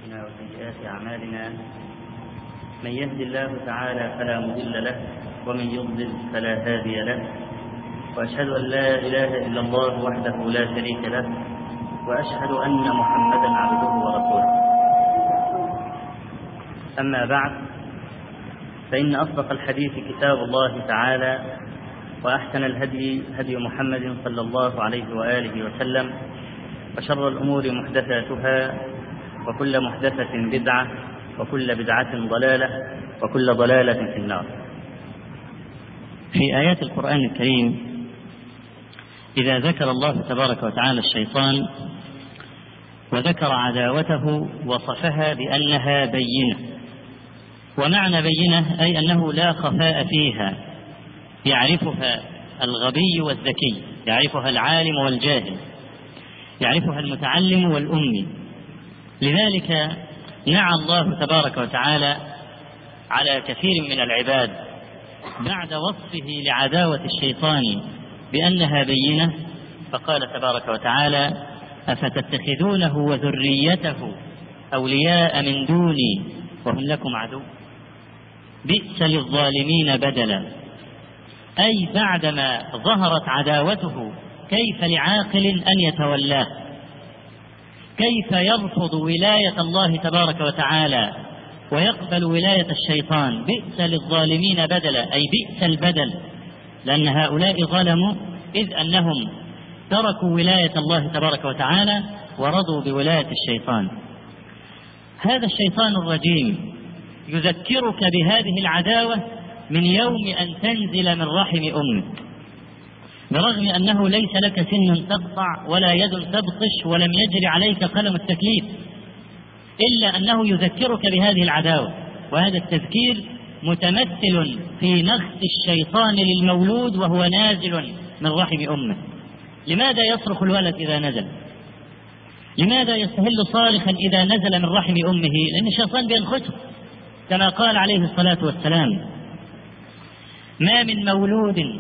أنفسنا وسيئات أعمالنا، من يهد الله تعالى فلا مضل له ومن يضلل فلا هادي له، وأشهد أن لا إله إلا الله وحده لا شريك له، وأشهد أن محمدا عبده ورسوله. أما بعد، فإن أصدق الحديث كتاب الله تعالى، وأحسن الهدي هدي محمد صلى الله عليه وآله وسلم، وشر الأمور محدثاتها، وكل محدثة بدعة، وكل بدعة ضلالة، وكل ضلالة في النار. في آيات القرآن الكريم إذا ذكر الله تبارك وتعالى الشيطان وذكر عداوته وصفها بأنها بينة، ومعنى بينة أي أنه لا خفاء فيها، يعرفها الغبي والذكي، يعرفها العالم والجاهل، يعرفها المتعلم والأمي. لذلك نعى الله تبارك وتعالى على كثير من العباد بعد وصفه لعداوة الشيطان بأنها بينة، فقال تبارك وتعالى: أفتتخذونه وذريته أولياء من دوني وهم لكم عدو بئس للظالمين بدلا. أي بعدما ظهرت عداوته كيف لعاقل أن يتولاه؟ كيف يرفض ولاية الله تبارك وتعالى ويقبل ولاية الشيطان؟ بئس للظالمين بدلا، أي بئس البدل، لأن هؤلاء ظلموا إذ أنهم تركوا ولاية الله تبارك وتعالى ورضوا بولاية الشيطان. هذا الشيطان الرجيم يذكرك بهذه العداوة من يوم أن تنزل من رحم أمك، برغم أنه ليس لك سن تقطع ولا يد تبطش ولم يجري عليك قلم التكليف، إلا أنه يذكرك بهذه العداوة. وهذا التذكير متمثل في نخس الشيطان للمولود وهو نازل من رحم أمه. لماذا يصرخ الولد إذا نزل؟ لماذا يستهل صارخا إذا نزل من رحم أمه؟ لأن الشيطان بينخسه، كما قال عليه الصلاة والسلام: ما من مولود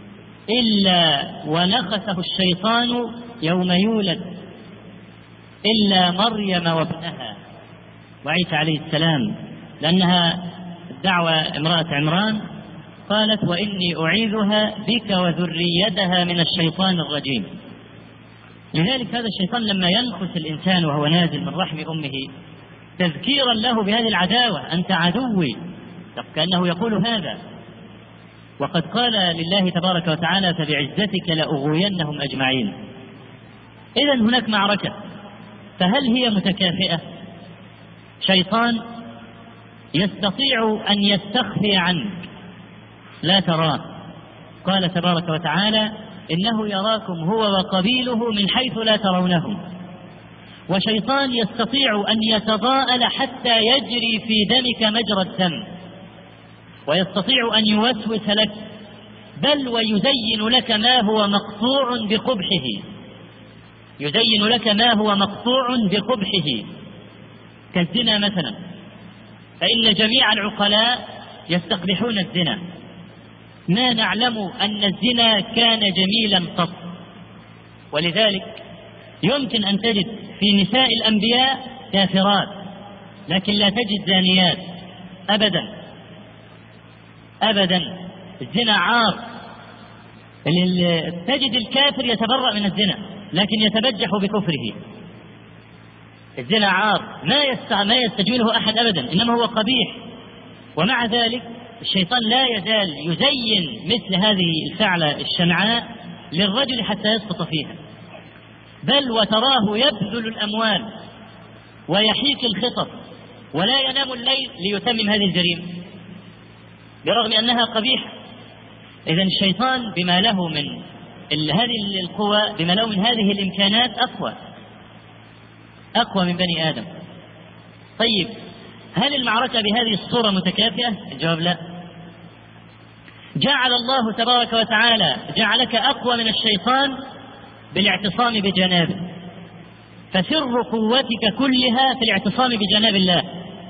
إلا ونخسه الشيطان يوم يولد إلا مريم وابنها وعيسى عليه السلام، لأنها دعوة امرأة عمران قالت: وإني أعيذها بك وذريتها من الشيطان الرجيم. لذلك هذا الشيطان لما ينخس الإنسان وهو نازل من رحم أمه تذكيرا له بهذه العداوة: أنت عدوي، كأنه يقول هذا. وقد قال لله تبارك وتعالى: فبعزتك لأغوينهم أجمعين. إذن هناك معركة، فهل هي متكافئة؟ شيطان يستطيع أن يستخفي عنك لا تراه، قال تبارك وتعالى: إنه يراكم هو وقبيله من حيث لا ترونهم. وشيطان يستطيع أن يتضاءل حتى يجري في دمك مجرى الدم، ويستطيع أن يوسوس لك، بل ويزين لك ما هو مقطوع بقبحه، يزين لك ما هو مقطوع بقبحه، كالزنا مثلا، فإن جميع العقلاء يستقبحون الزنا، ما نعلم أن الزنا كان جميلا قط. ولذلك يمكن أن تجد في نساء الأنبياء كافرات، لكن لا تجد زانيات أبدا أبدا. الزنا عار، تجد الكافر يتبرأ من الزنا لكن يتبجح بكفره. الزنا عار ما يستجوله أحد أبدا، إنما هو قبيح. ومع ذلك الشيطان لا يزال يزين مثل هذه الفعلة الشنعاء للرجل حتى يسقط فيها، بل وتراه يبذل الأموال ويحيك الخطط ولا ينام الليل ليتمم هذه الجريمة برغم أنها قبيحة. إذن الشيطان بما له من هذه القوى، بما له من هذه الإمكانات، أقوى من بني آدم. طيب، هل المعركة بهذه الصورة متكافئة؟ الجواب لا. جعل الله تبارك وتعالى جعلك أقوى من الشيطان بالاعتصام بجنابه، فسر قوتك كلها في الاعتصام بجناب الله.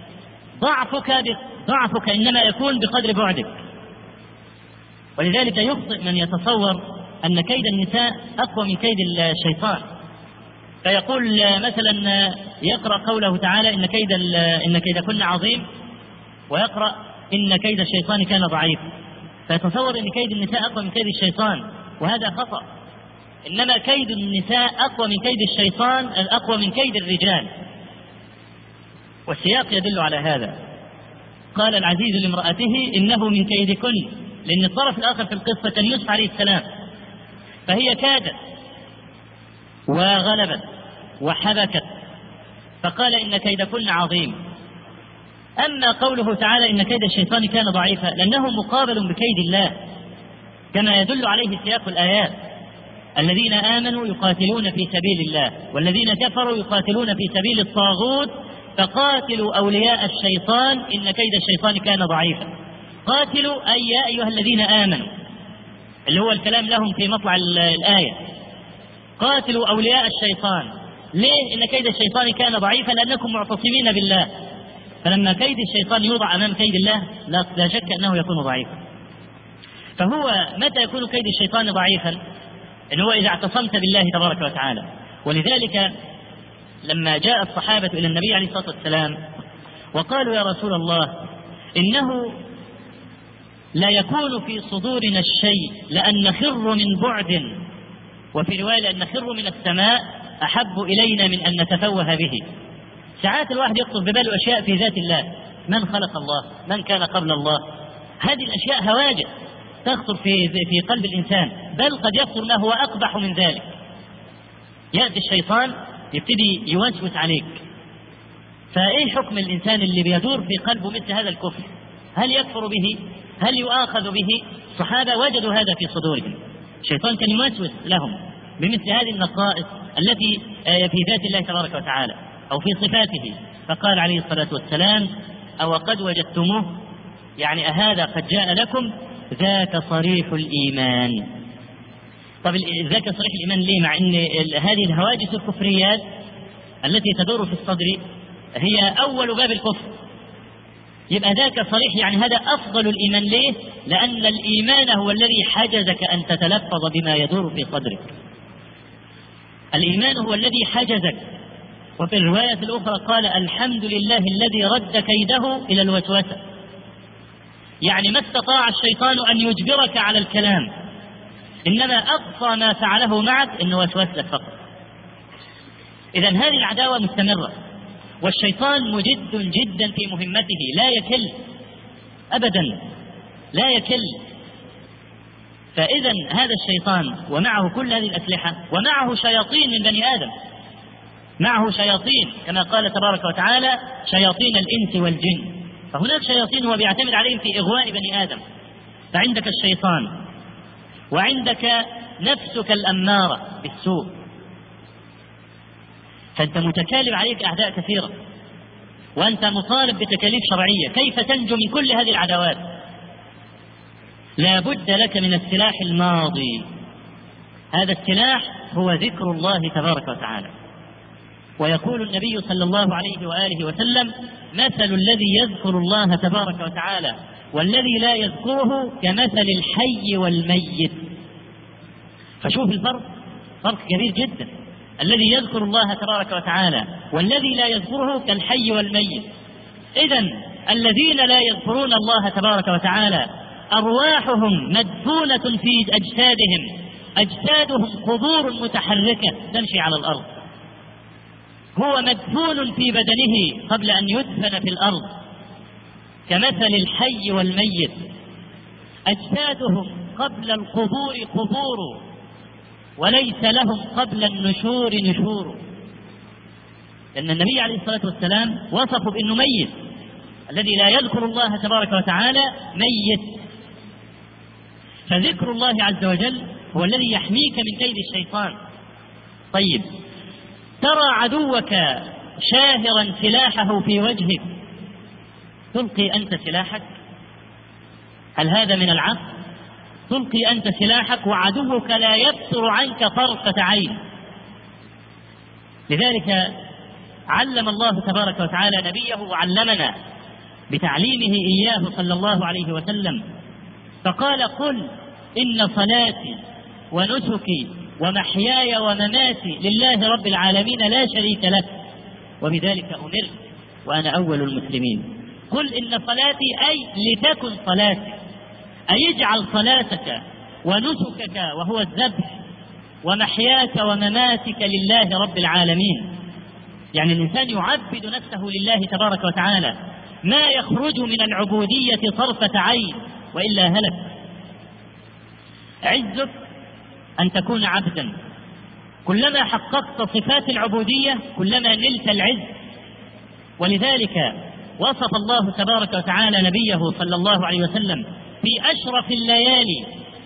ضعفك إنما يكون بقدر بعدك. ولذلك يخطئ من يتصور أن كيد النساء أقوى من كيد الشيطان، فيقول مثلا يقرأ قوله تعالى إن كيدكن عظيم، ويقرأ إن كيد الشيطان كان ضعيف، فيتصور أن كيد النساء أقوى من كيد الشيطان، وهذا خطأ. إنما كيد النساء أقوى من كيد الشيطان، الأقوى من كيد الرجال، والسياق يدل على هذا. قال العزيز لامرأته إنه من كيدكن، لأن الطرف الآخر في القصة كان يوسف عليه السلام، فهي كادت وغلبت وحبكت، فقال إن كيدكن عظيم. أما قوله تعالى إن كيد الشيطان كان ضعيفا، لأنه مقابل بكيد الله كما يدل عليه سياق الآيات: الذين آمنوا يقاتلون في سبيل الله والذين كفروا يقاتلون في سبيل الطاغوت فقاتلوا أولياء الشيطان إن كيد الشيطان كان ضعيفا. قاتلوا أي يا أيها الذين آمنوا، اللي هو الكلام لهم في مطلع الآية. قاتلوا أولياء الشيطان. ليه؟ إن كيد الشيطان كان ضعيفا، لأنكم معتصمين بالله، فلما كيد الشيطان يوضع أمام كيد الله لا شك أنه يكون ضعيفا. فهو متى يكون كيد الشيطان ضعيفا؟ إن هو إذا اعتصمت بالله تبارك وتعالى. ولذلك لما جاء الصحابة إلى النبي عليه الصلاة والسلام وقالوا يا رسول الله إنه لا يكون في صدورنا الشيء لأن نخر من بعد، وفي رواية لأن نخر من السماء أحب إلينا من أن نتفوه به. ساعات الواحد يخطر بباله أشياء في ذات الله، من خلق الله، من كان قبل الله، هذه الأشياء هواجس تخطر في قلب الإنسان، بل قد يخطر ما هو أقبح من ذلك. يأتي الشيطان يبتدي يوسوس عليك، فإيه حكم الإنسان اللي بيدور في قلبه مثل هذا الكفر؟ هل يكفر به؟ هل يؤاخذ به؟ الصحابة وجدوا هذا في صدورهم، الشيطان كان يوسوس لهم بمثل هذه النقائص التي في ذات الله تبارك وتعالى أو في صفاته، فقال عليه الصلاة والسلام: أو قد وجدتموه، يعني أهذا قد جاء لكم؟ ذاك صريح الإيمان. طب ذاك صريح الإيمان ليه؟ مع أن هذه الهواجس الكفريات التي تدور في الصدر هي أول باب الكفر، يبقى ذاك صريح، يعني هذا أفضل الإيمان. ليه؟ لأن الإيمان هو الذي حجزك أن تتلفظ بما يدور في صدرك، الإيمان هو الذي حجزك. وفي الرواية الأخرى قال: الحمد لله الذي رد كيده إلى الوسوسة، يعني ما استطاع الشيطان أن يجبرك على الكلام، إنما أقصى ما فعله معك إنه وسوس لك فقط. إذن هذه العداوة مستمرة، والشيطان مجد جدا في مهمته، لا يكل أبدا، لا يكل. فإذا هذا الشيطان ومعه كل هذه الأسلحة، ومعه شياطين من بني آدم، معه شياطين كما قال تبارك وتعالى: شياطين الإنس والجن. فهناك شياطين هو بيعتمد عليهم في إغواء بني آدم. فعندك الشيطان، وعندك نفسك الأمارة بالسوء، فأنت متكالب عليك أعداء كثيرة، وأنت مطالب بتكاليف شرعية. كيف تنجو من كل هذه العداوات؟ لا بد لك من السلاح الماضي. هذا السلاح هو ذكر الله تبارك وتعالى. ويقول النبي صلى الله عليه وآله وسلم: مثل الذي يذكر الله تبارك وتعالى والذي لا يذكره كمثل الحي والميت. فشوف الفرق، فرق كبير جدا. الذي يذكر الله تبارك وتعالى والذي لا يذكره كالحي والميت. إذن الذين لا يذكرون الله تبارك وتعالى أرواحهم مدفونة في أجسادهم، أجسادهم قبور متحركة تمشي على الأرض، هو مدفون في بدنه قبل أن يدفن في الأرض، كمثل الحي والميت. أجسادهم قبل القبور قبور، وليس لهم قبل النشور نشور. لأن النبي عليه الصلاة والسلام وصفه بأنه ميت، الذي لا يذكر الله تبارك وتعالى ميت. فذكر الله عز وجل هو الذي يحميك من كيد الشيطان. طيب، ترى عدوك شاهرا سلاحه في وجهك، تلقي أنت سلاحك؟ هل هذا من العقل؟ تلقي أنت سلاحك وعدوك لا يبصر عنك طرفة عين. لذلك علم الله تبارك وتعالى نبيه وعلمنا بتعليمه إياه صلى الله عليه وسلم، فقال: قل إن صلاتي ونسكي ومحياي ومماتي لله رب العالمين لا شريك له، وبذلك أمرت وأنا أول المسلمين. قل إن صلاتي أي لتكن صلاتي، أي اجعل صلاتك ونسكك وهو الذبح ومحياك ومماتك لله رب العالمين. يعني الإنسان يعبد نفسه لله تبارك وتعالى، ما يخرج من العبودية طرفة عين وإلا هلك. عزك أن تكون عبدا، كلما حققت صفات العبودية كلما نلت العز. ولذلك وصف الله تبارك وتعالى نبيه صلى الله عليه وسلم في أشرف الليالي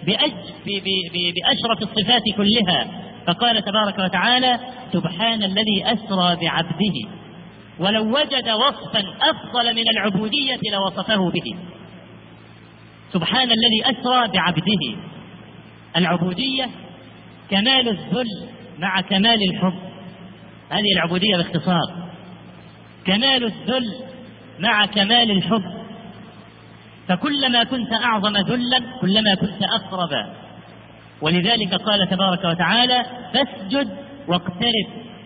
بأشرف الصفات كلها، فقال تبارك وتعالى: سبحان الذي أسرى بعبده. ولو وجد وصفا أفضل من العبودية لوصفه به. سبحان الذي أسرى بعبده. العبودية كمال الذل مع كمال الحب، هذه العبودية باختصار، كمال الذل مع كمال الحب. فكلما كنت أعظم ذلا كلما كنت أقرب. ولذلك قال تبارك وتعالى: فاسجد واقترب.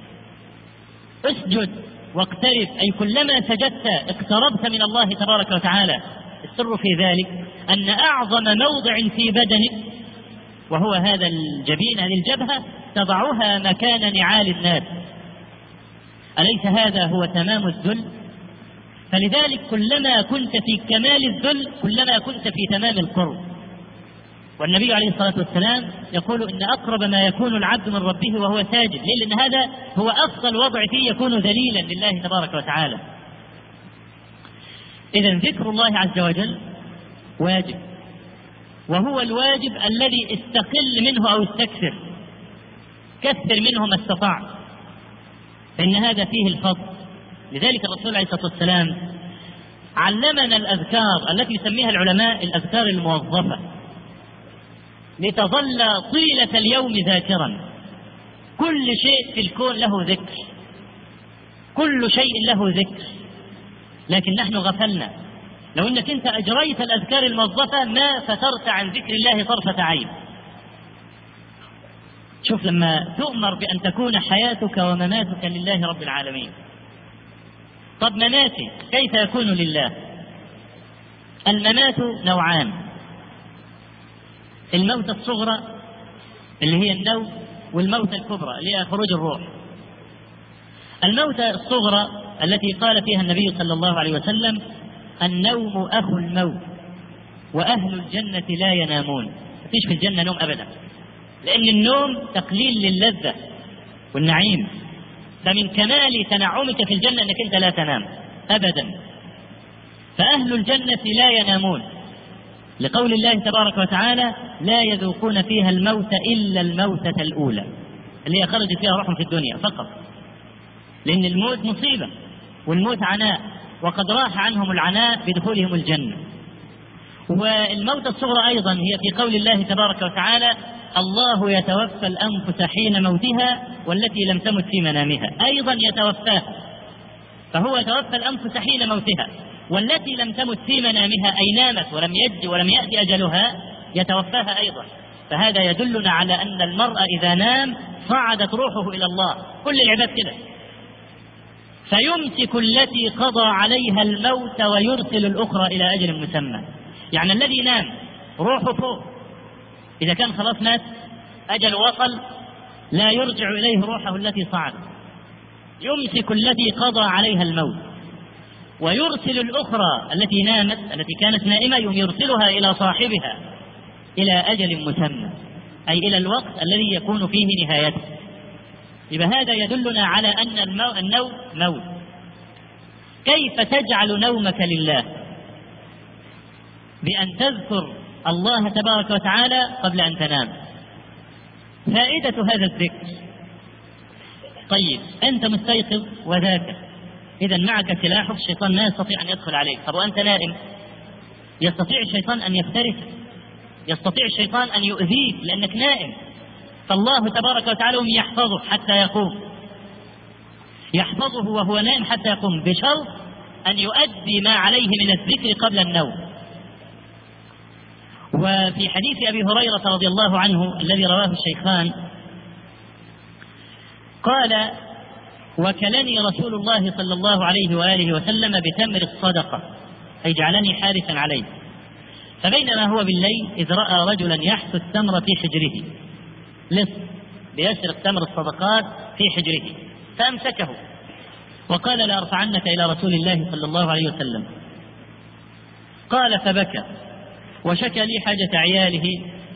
اسجد واقترب، أي كلما سجدت اقتربت من الله تبارك وتعالى. السر في ذلك أن أعظم موضع في بدنك وهو هذا الجبين، هذه الجبهة، تضعها مكان نعال الناس. أليس هذا هو تمام الذل؟ فلذلك كلما كنت في كمال الذل كلما كنت في تمام القرب. والنبي عليه الصلاة والسلام يقول: إن أقرب ما يكون العبد من ربه وهو ساجد. ليه؟ لأن هذا هو أفضل وضع فيه يكون ذليلا لله تبارك وتعالى. إذن ذكر الله عز وجل واجب، وهو الواجب الذي استقل منه أو استكثر، كثر منه ما استطاع، فإن هذا فيه الفضل. لذلك الرسول عليه الصلاة والسلام علمنا الأذكار التي يسميها العلماء الأذكار الموظفة، لتظل طيلة اليوم ذاكرا. كل شيء في الكون له ذكر، كل شيء له ذكر، لكن نحن غفلنا. لو أنك أنت أجريت الأذكار الموظفة ما فترت عن ذكر الله طرفة عين. شوف لما تؤمر بأن تكون حياتك ومماتك لله رب العالمين. طب مماتي كيف يكون لله؟ الممات نوعان: الموت الصغرى اللي هي النوم، والموت الكبرى اللي هي خروج الروح. الموت الصغرى التي قال فيها النبي صلى الله عليه وسلم: النوم أخو الموت وأهل الجنة لا ينامون. مفيش في الجنة نوم أبدا، لأن النوم تقليل للذة والنعيم. فمن كمال تنعمك في الجنة أنك أنت لا تنام أبدا. فأهل الجنة لا ينامون، لقول الله تبارك وتعالى: لا يذوقون فيها الموت إلا الموتة الأولى، اللي هي خرجت فيها روحهم في الدنيا فقط، لأن الموت مصيبة والموت عناء، وقد راح عنهم العناء بدخولهم الجنة. والموت الصغرى أيضا هي في قول الله تبارك وتعالى: الله يتوفى الأنفس حين موتها والتي لم تمت في منامها. أيضا يتوفاها، فهو يتوفى الأنفس حين موتها، والتي لم تمت في منامها أي نامت ولم يأتي أجلها يتوفاها أيضا. فهذا يدلنا على أن المرء إذا نام صعدت روحه إلى الله. كل العباد كده. فيمسك التي قضى عليها الموت ويرسل الأخرى إلى أجل مسمى. يعني الذي نام روحه فوق، إذا كان خلاص مات أجل وصل لا يرجع إليه روحه التي صعدت. يمسك التي قضى عليها الموت ويرسل الأخرى التي نامت، التي كانت نائمة، يرسلها إلى صاحبها إلى أجل مسمى، أي إلى الوقت الذي يكون فيه نهايته. يبقى هذا يدلنا على أن النوم موت. كيف تجعل نومك لله؟ بأن تذكر الله تبارك وتعالى قبل أن تنام. فائدة هذا الذكر: طيب أنت مستيقظ وذاكر، إذا معك سلاحك، الشيطان لا يستطيع أن يدخل عليك. طب وأنت نائم يستطيع الشيطان أن يفترسك، يستطيع الشيطان أن يؤذيك لأنك نائم. فالله تبارك وتعالى يحفظه حتى يقوم، يحفظه وهو نائم حتى يقوم، بشرط أن يؤدي ما عليه من الذكر قبل النوم. وفي حديث أبي هريرة رضي الله عنه الذي رواه الشيخان قال: وكلني رسول الله صلى الله عليه وآله وسلم بتمر الصدقة، أي جعلني حارسا عليه. فبينما هو بالليل إذ رأى رجلا يحث التمر في حجره، لص بيسرق تمر الصدقات في حجره، فأمسكه وقال لأرفعنك إلى رسول الله صلى الله عليه وسلم. قال فبكى وشكى لي حاجة عياله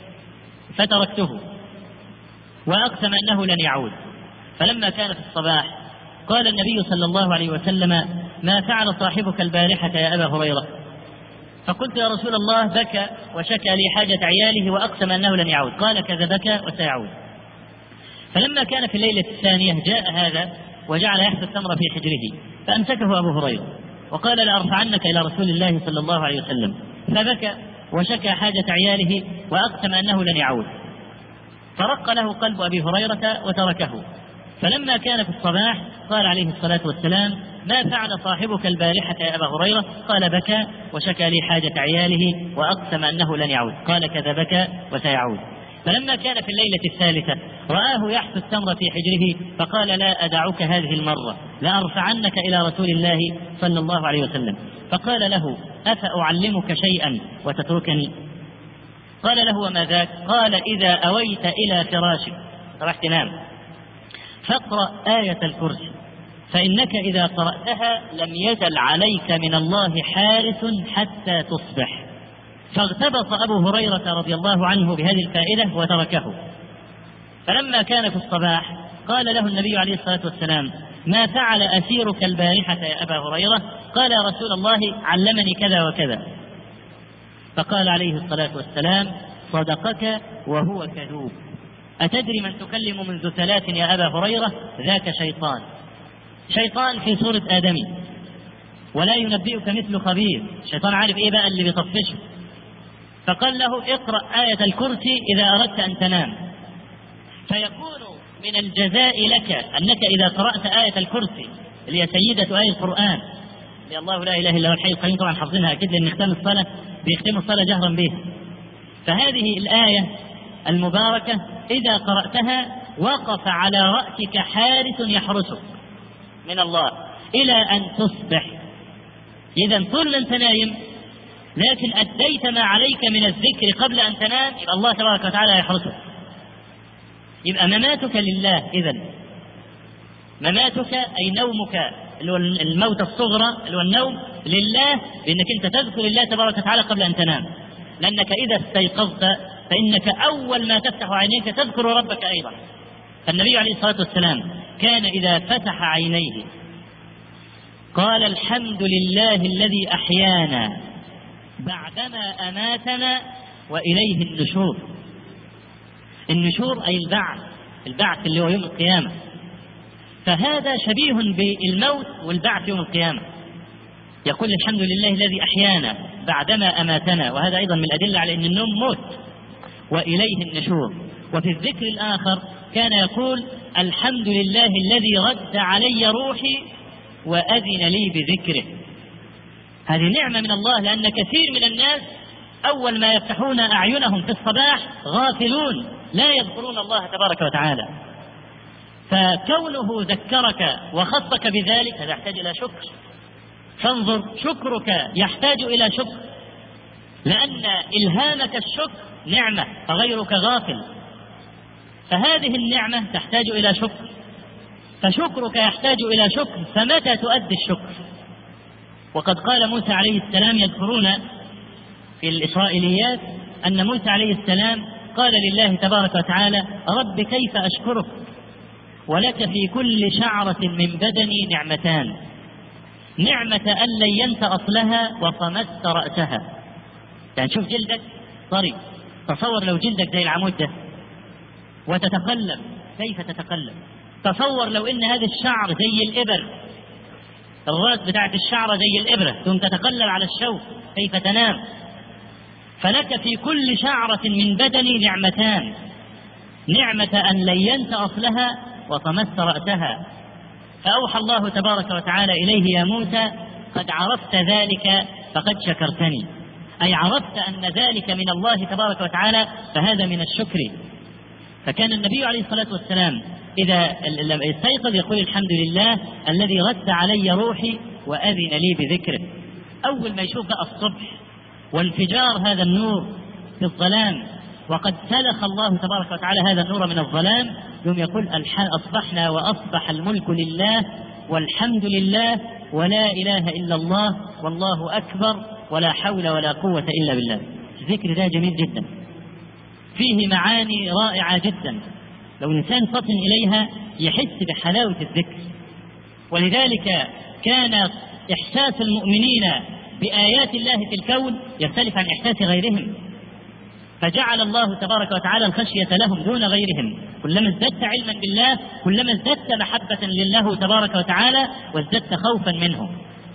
فتركته وأقسم أنه لن يعود. فلما كان في الصباح قال النبي صلى الله عليه وسلم: ما فعل صاحبك البارحة يا أبا هريرة؟ فقلت: يا رسول الله بكى وشكى لي حاجة عياله وأقسم أنه لن يعود. قال: كذبك وسيعود. فلما كان في الليلة الثانية جاء هذا وجعل يحث التمر في حجره، فأمسكه أبو هريرة وقال: لأرفعنك إلى رسول الله صلى الله عليه وسلم. فبكى وشكى حاجة عياله وأقسم أنه لن يعود. فرق له قلب أبي هريرة وتركه. فلما كان في الصباح قال عليه الصلاة والسلام: ما فعل صاحبك البارحة يا أبا هريرة؟ قال: بكى وشكى لي حاجة عياله وأقسم أنه لن يعود. قال: كذبك وسيعود. فلما كان في الليلة الثالثة رآه يحث التمر في حجره، فقال: لا أدعك هذه المرة، لأرفعنك إلى رسول الله صلى الله عليه وسلم. فقال له: أفأعلمك شيئا وتتركني؟ قال له: وما ذاك؟ قال: إذا أويت إلى فراشك، راح تنام، فاقرأ آية الكرسي، فإنك إذا قرأتها لم يزل عليك من الله حارس حتى تصبح. فاغتبط أبو هريرة رضي الله عنه بهذه الفائدة وتركه. فلما كان في الصباح قال له النبي عليه الصلاة والسلام: ما فعل أسيرك البارحة يا أبا هريرة؟ قال: يا رسول الله علمني كذا وكذا. فقال عليه الصلاة والسلام: صدقك وهو كذوب. أتدري من تكلم منذ 3 يا أبا هريرة؟ ذاك شيطان، شيطان في صورة آدمي، ولا ينبئك مثل خبير. شيطان عارف إيه بقى اللي بيطفشه. فقال له: اقرأ آية الكرسي إذا أردت أن تنام، فيكون من الجزاء لك أنك إذا قرأت آية الكرسي اللي هي سيدة آية القرآن، اللي الله لا إله إلا هو الحي القيوم، طبعا حافظينها أكيد لأن نختم الصلاة بيختموا الصلاة جهرا بها. فهذه الآية المباركة إذا قرأتها وقف على رأسك حارس يحرسك من الله إلى أن تصبح. إذا طول ما أنت نايم لكن أديت ما عليك من الذكر قبل أن تنام، يبقى الله تبارك وتعالى يحرسك. يبقى مماتك لله. إذن مماتك أي نومك اللي هو الموت الصغرى اللي هو النوم لله، بأنك أنت تذكر الله تبارك وتعالى قبل أن تنام، لأنك إذا استيقظت فإنك أول ما تفتح عينيك تذكر ربك أيضا. النبي عليه الصلاة والسلام كان إذا فتح عينيه قال: الحمد لله الذي أحيانا بعدما أماتنا وإليه النشور. النشور أي البعث اللي هو يوم القيامة. فهذا شبيه بالموت والبعث يوم القيامة. يقول: الحمد لله الذي أحيانا بعدما أماتنا، وهذا أيضا من الأدلة على أن النوم موت، وإليه النشور. وفي الذكر الآخر كان يقول: الحمد لله الذي رد علي روحي وأذن لي بذكره. هذه نعمة من الله، لأن كثير من الناس أول ما يفتحون أعينهم في الصباح غافلون لا يذكرون الله تبارك وتعالى. فكونه ذكرك وخصك بذلك هذا يحتاج إلى شكر. فانظر، شكرك يحتاج إلى شكر، لأن إلهامك الشكر نعمة فغيرك غافل، فهذه النعمة تحتاج إلى شكر، فشكرك يحتاج إلى شكر. فمتى تؤدي الشكر؟ وقد قال موسى عليه السلام، يذكرون في الإسرائيليات أن موسى عليه السلام قال لله تبارك وتعالى: رب كيف أشكرك ولك في كل شعرة من بدني نعمتان، نعمة أن لينت أصلها وطمست رأسها. يعني شوف جلدك طري، تصور لو جلدك زي العمود ده وتتقلب، كيف تتقلب؟ تصور لو إن هذا الشعر زي الإبر، الرأس بتاعت الشعر زي الإبرة، ثم تتقلب على الشوك، كيف تنام؟ فلك في كل شعرة من بدني نعمتان، نعمة أن لينت أصلها وطمست رأسها. فأوحى الله تبارك وتعالى إليه: يا موسى قد عرفت ذلك فقد شكرتني، أي عرفت أن ذلك من الله تبارك وتعالى، فهذا من الشكر. فكان النبي عليه الصلاة والسلام إذا لم يستيقظ يقول الحمد لله الذي رد علي روحي وأذن لي بذكره. أول ما يشوف بقى الصبح وانفجار هذا النور في الظلام، وقد سلخ الله تبارك وتعالى هذا النور من الظلام، يوم يقول أصبحنا وأصبح الملك لله والحمد لله ولا إله إلا الله والله أكبر ولا حول ولا قوة إلا بالله. الذكر ده جميل جدا، فيه معاني رائعة جدا، لو الإنسان فطن إليها يحس بحلاوة الذكر. ولذلك كان إحساس المؤمنين بآيات الله في الكون يختلف عن إحساس غيرهم، فجعل الله تبارك وتعالى الخشية لهم دون غيرهم. كلما ازددت علما بالله كلما ازددت محبة لله تبارك وتعالى وازددت خوفا منه.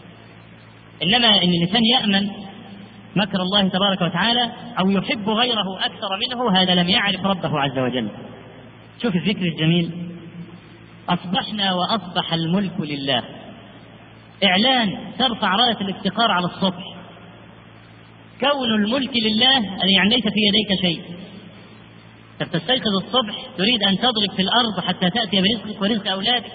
إنما إن الإنسان يأمن مكر الله تبارك وتعالى أو يحب غيره أكثر منه، هذا لم يعرف ربه عز وجل. شوف الذكر الجميل، أصبحنا وأصبح الملك لله، إعلان ترفع راية الافتقار على الصبح، كون الملك لله يعني ليس في يديك شيء. تستيقظ الصبح تريد أن تضرب في الأرض حتى تأتي برزقك ورزق أولادك،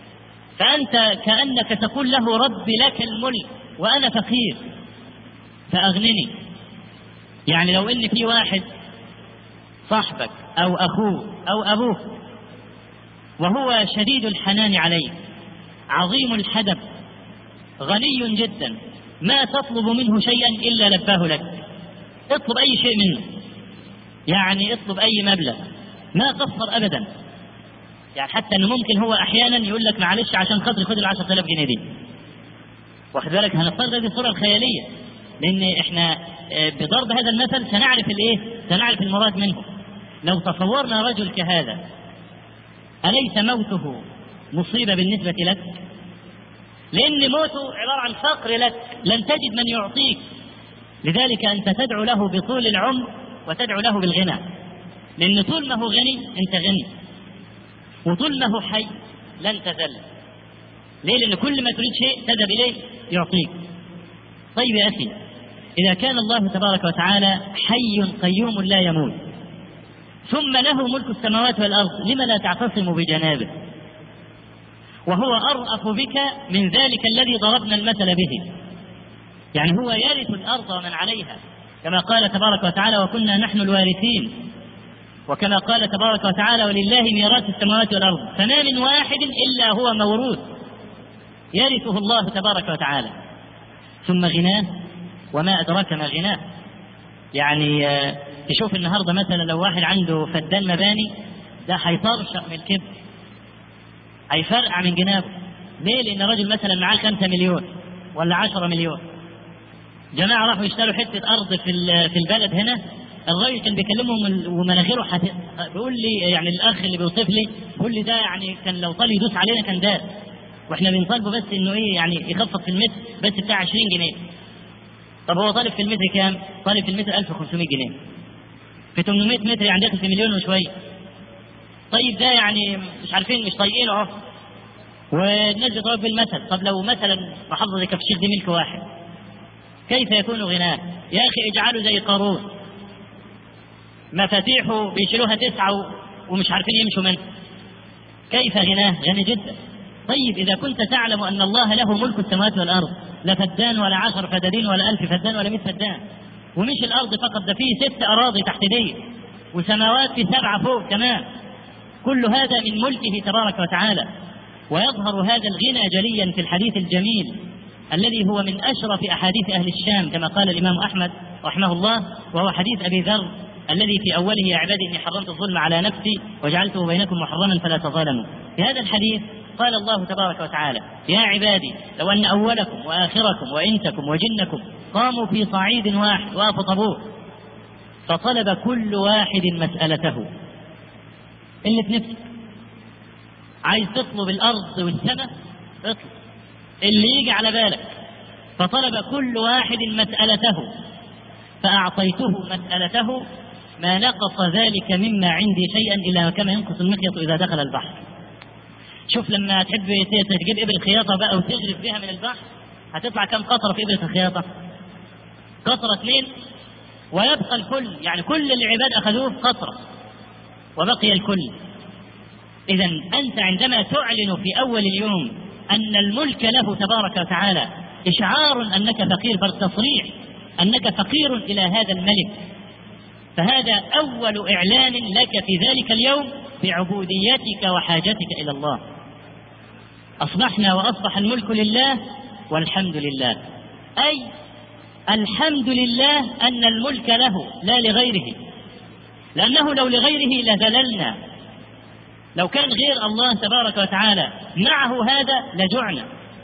فأنت كأنك تقول له رب لك الملك وأنا فقير فأغنني. يعني لو إن في واحد صاحبك أو أخوك أو أبوك وهو شديد الحنان عليك عظيم الحدب غني جدا، ما تطلب منه شيئا إلا لباه لك، اطلب أي شيء منه، يعني اطلب أي مبلغ ما قصر أبدا. يعني حتى أنه ممكن هو أحيانا يقول لك معلش عشان خاطري خذ 10,000 جنيه دي، واخد بالك؟ هنفترض هذه الصورة الخيالية، لأن إحنا بضرب هذا المثل سنعرف المراد منه. لو تصورنا رجل كهذا أليس موته مصيبة بالنسبة لك؟ لأن موته عبارة عن فقر لك، لن تجد من يعطيك، لذلك أنت تدعو له بطول العمر وتدعو له بالغنى، لأن طول ما هو غني أنت غني، وطول ما هو حي لن تزل. ليه؟ لأن كل ما تريد شيء تذهب إليه يعطيك. طيب يا أخي، إذا كان الله تبارك وتعالى حي قيوم لا يموت ثم له ملك السماوات والأرض، لما لا تعتصم بجنابه؟ وهو أرأف بك من ذلك الذي ضربنا المثل به. يعني هو يرث الأرض ومن عليها، كما قال تبارك وتعالى وكنا نحن الوارثين، وكما قال تبارك وتعالى ولله ميراث السماوات والأرض، فما من واحد إلا هو موروث يرثه الله تبارك وتعالى. ثم غناه، وما أدراك ما غناه. يعني تشوف النهاردة مثلا لو واحد عنده فدان مباني، ده هيطرشق من الكبر، هيفرقع من جنابه. ليه؟ لأن رجل مثلا معاه 5 مليون ولا 10 مليون، جماعة راحوا يشتروا حتة أرض في البلد هنا، الراجل كان بيكلمهم ومناخيره بيقول لي، يعني الأخ اللي بيوصف لي بيقول لي ده يعني كان لو طال يدوس علينا كان دار، واحنا بنطالبه بس انه ايه يعني يخفض في المتر بس بتاع 20 جنيه. طب هو طالب في المتر كام؟ طالب في المتر 1500 جنيه، في 800 متر يعني داخل في مليون وشويه. طيب ده يعني مش عارفين، مش طايقينه اهو، والناس بتضرب بالمثل. طب لو مثلا محافظه زي كفر الشيخ دي ملك واحد، كيف يكون غناه؟ يا اخي اجعله زي قارون، مفاتيحه بيشيلوها 9 ومش عارفين يمشوا منها. كيف غناه؟ غني جدا. طيب إذا كنت تعلم أن الله له ملك السماوات والأرض، لا فدان ولا 10 فدادين ولا 1000 فدان ولا 100 فدان، ومش الأرض فقط، ده فيه 6 أراضي تحت دي، وسماوات في 7 فوق كمان، كل هذا من ملكه تبارك وتعالى. ويظهر هذا الغنى جليا في الحديث الجميل الذي هو من أشرف أحاديث أهل الشام، كما قال الإمام أحمد رحمه الله، وهو حديث أبي ذر الذي في أوله يا عبادي إني حرمت الظلم على نفسي وجعلته بينكم محرما فلا تظالموا. في هذا الحديث قال الله تبارك وتعالى يا عبادي لو أن أولكم وآخركم وإنسكم وجنكم قاموا في صعيد واحد وقفوا طابور فطلب كل واحد مسألته، اللي في نفسك عايز تطلب الأرض والسماء اطلب اللي يجي على بالك، فطلب كل واحد مسألته فأعطيته مسألته ما نقص ذلك مما عندي شيئا إلا كما ينقص المخيط إذا دخل البحر. شوف لما تحب تجيب إبرة خياطة بقى وتغرف بها من البحر، هتطلع كم قطرة في إبرة الخياطة؟ قطرة 2، ويبقى الكل، يعني كل العباد أخذوه قطرة وبقي الكل. إذا أنت عندما تعلن في أول اليوم أن الملك له تبارك وتعالى إشعار أنك فقير، بل تصريح أنك فقير إلى هذا الملك، فهذا أول إعلان لك في ذلك اليوم بعبوديتك وحاجتك إلى الله. أصبحنا وأصبح الملك لله والحمد لله، أي الحمد لله أن الملك له لا لغيره، لأنه لو لغيره لذللنا، لو كان غير الله تبارك وتعالى معه هذا لجعنا.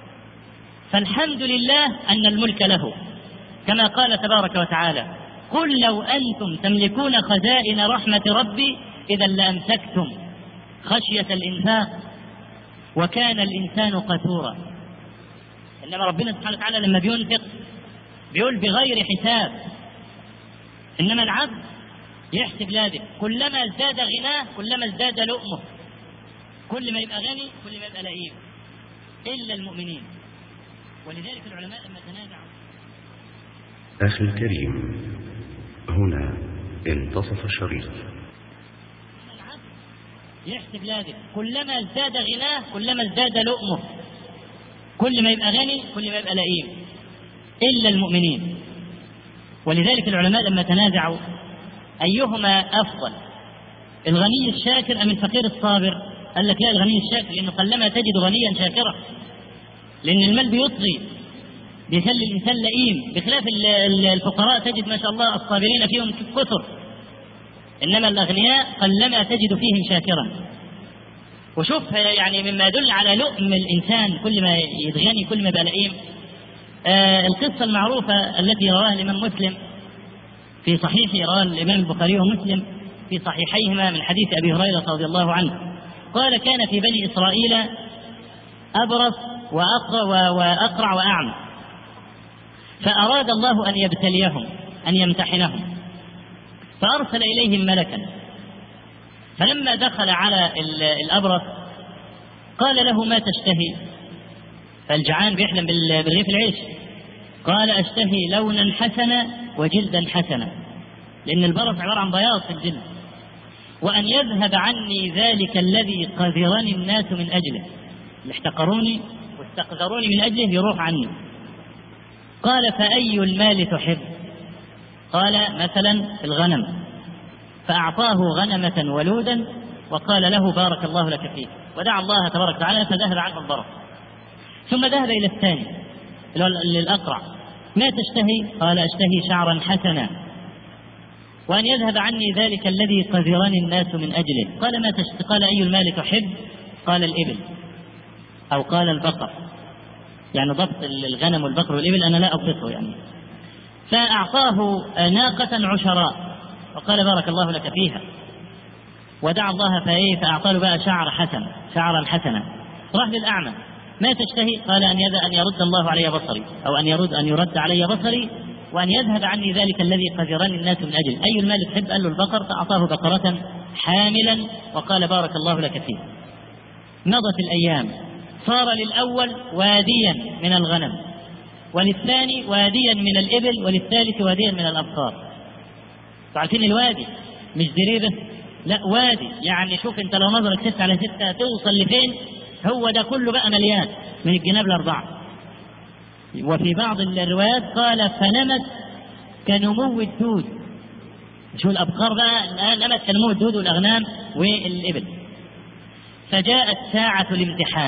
فالحمد لله أن الملك له، كما قال تبارك وتعالى: قل لو أنتم تملكون خزائن رحمة ربي إذا لأمسكتم خشية الإنفاق وكان الإنسان قتورا. إنما ربنا سبحانه وتعالى لما بينفق بيقول بغير حساب، إنما العبد يحسب لازم، كلما ازداد غناه كلما ازداد لؤمه، كل ما يبقى غني كل ما يبقى لئيم، إلا المؤمنين. ولذلك العلماء لما تنازعوا. أخي الكريم، هنا انتصف الشريط. العبد يحسب لازم، كلما ازداد غناه كلما ازداد لؤمه، كل ما يبقى غني كل ما يبقى لئيم، إلا المؤمنين. ولذلك العلماء لما تنازعوا أيهما أفضل، الغني الشاكر أم الفقير الصابر؟ قال لك لا، الغني الشاكر، لأنه قلما تجد غنيا شاكرا، لأن المال بيطغي بيخلي الإنسان لئيم، بخلاف الفقراء تجد ما شاء الله الصابرين فيهم كثر، إنما الأغنياء قلما تجد فيهم شاكرا. وشوف يعني مما يدل على لؤم الإنسان، كل ما يتغني كل ما يبقى لئيم. القصة المعروفة التي رواها الإمام مسلم في صحيحه، رواه الإمام البخاري ومسلم في صحيحيهما من حديث أبي هريرة رضي الله عنه قال: كان في بني إسرائيل أبرص وأقرع وأعمى، فأراد الله أن يبتليهم، أن يمتحنهم، فأرسل إليهم ملكا. فلما دخل على الأبرص قال له: ما تشتهي؟ فالجعان بيحلم برغيف العيش، قال: أشتهي لونا حسنا وجلدا حسنا، لأن البرص عبارة عن بياض في الجلد، وأن يذهب عني ذلك الذي قذرني الناس من أجله، اللي احتقروني واستقذروني من أجله يروح عني. قال: فأي المال تحب؟ قال: مثلا الغنم. فأعطاه غنمة ولودا وقال له: بارك الله لك فيه، ودعا الله تبارك وتعالى فذهب عنه البرص. ثم ذهب إلى الثاني الأقرع: ما تشتهي؟ قال: أشتهي شعرا حسنا، وأن يذهب عني ذلك الذي قذرني الناس من أجله. قال: ما تشتهي؟ قال: أي المال تحب؟ قال: الإبل، أو قال البقر، يعني ضبط الغنم والبقر والإبل أنا لا أضبطه يعني. فأعطاه ناقة عشراء وقال: بارك الله لك فيها، ودعا الله فأعطاه بقى شعرا حسنا. راح للأعمى: ما تشتهي؟ قال: أن يرد الله علي بصري، أو أن يرد علي بصري، وأن يذهب عني ذلك الذي قذرني الناس من أجل. أي المال تحب؟ قال له: البقر. فأعطاه بقرة حاملا وقال: بارك الله لك فيه. مضت الأيام، صار للأول واديا من الغنم، وللثاني واديا من الإبل، وللثالث واديا من الأبقار. عارفين الوادي مش زريبة، لا وادي، يعني شوف انت لو نظرك 6 على 6 توصل لفين، هو ده كله بقى مليان من الجناب ال4. وفي بعض الروايات قال: فنمت كنمو الدود. شو الأبقار بقى نمت كنمو الدود والأغنام والإبل. فجاءت ساعة الامتحان،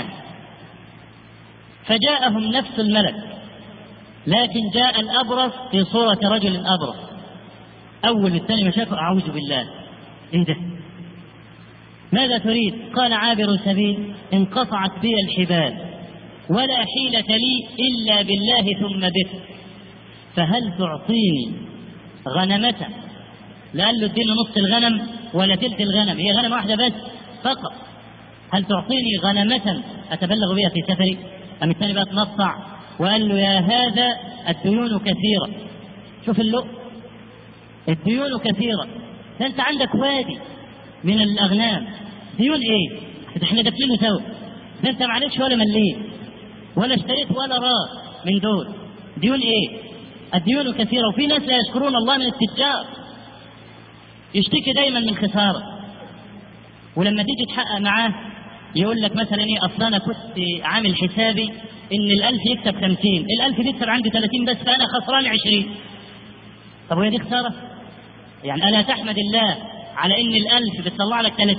فجاءهم نفس الملك، لكن جاء الأبرص في صورة رجل أبرص. أول الثاني ما شافه: أعوذ بالله، إيه ده؟ ماذا تريد؟ قال: عابر سبيل، انقطعت بي الحبال، ولا حيلة لي إلا بالله ثم بك، فهل تعطيني غنمة؟ لا قال له اديني نص الغنم ولا تلت الغنم، هي غنمة واحدة بس فقط. هل تعطيني غنمة أتبلغ بها في سفري؟ أم الثاني بقى تنطع وقال له: يا هذا الديون كثيرة. شوف اللؤم، الديون كثيرة، فأنت عندك وادي من الأغنام، ديون إيه؟ احنا دفلينه سوا، ده أنت معلش ولا مليت ولا اشتريت ولا راس من دول، ديون إيه؟ الديون كثيرة. وفي ناس لا يشكرون الله من التجار، يشتكي دايما من خسارة، ولما تيجي تحقق معاه يقول لك مثلا ايه، اصل انا كنت عامل حسابي ان ال1000 يكسب 50، ال1000 بيكسب عندي 30 بس، فانا خسران 20. طب وهي دي خساره؟ يعني الا تحمد الله على ان ال1000 بتطلع لك 30؟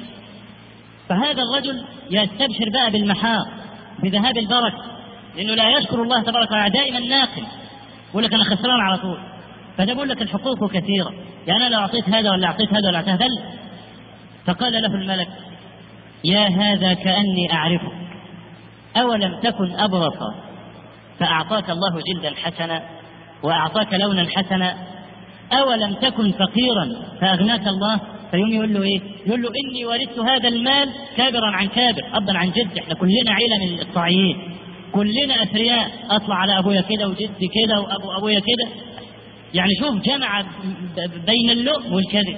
فهذا الرجل يستبشر بقى بالمحاق، بذهاب البركه، لانه لا يشكر الله تبارك وتعالى، دائما ناقم، يقول لك انا خسران على طول. فده بيقول لك الحقوق كثيره، يعني انا لو اعطيت هذا ولا اعطيت هذا ولا اعطيت هذا. فقال له الملك: يا هذا كأني أعرفك، أولم تكن أبرص فأعطاك الله جلدا حسنا وأعطاك لونا حسنا، أولم تكن فقيرا فأغناك الله. فيوم يقول له إيه؟ يقول له: إني ورثت هذا المال كابرا عن كابر، أبا عن جد، إحنا كلنا عيلة من الإقطاعيين، كلنا أثرياء، أطلع على أبويا كده وجدي كده وأبو أبويا كده. يعني شوف، جمع بين اللؤم والكذب.